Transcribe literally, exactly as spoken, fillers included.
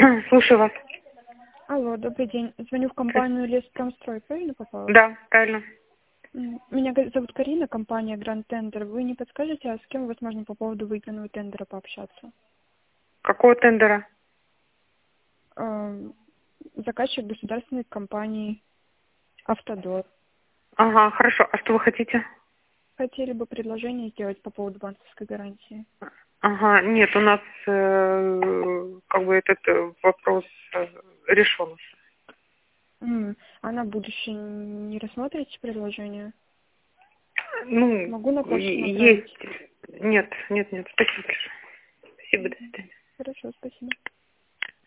Слушаю вас. Алло, добрый день. Звоню в компанию Леспромстрой. Правильно попала? Да, правильно. М, Меня га- зовут Карина, компания Grand Tender. Вы не подскажете, а с кем, возможно, по поводу выигранного тендера пообщаться? Какого тендера? Эм, Заказчик государственной компании Автодор. Ага, хорошо. А что вы хотите? Хотели бы предложение сделать по поводу банковской гарантии. Ага, нет, у нас э, как бы этот э, вопрос э, решен. М, А на будущее не рассмотрите предложение? Ну, Могу на почту е- направить. есть. Нет, нет, нет, спасибо большое. Спасибо, до свидания. Хорошо, спасибо.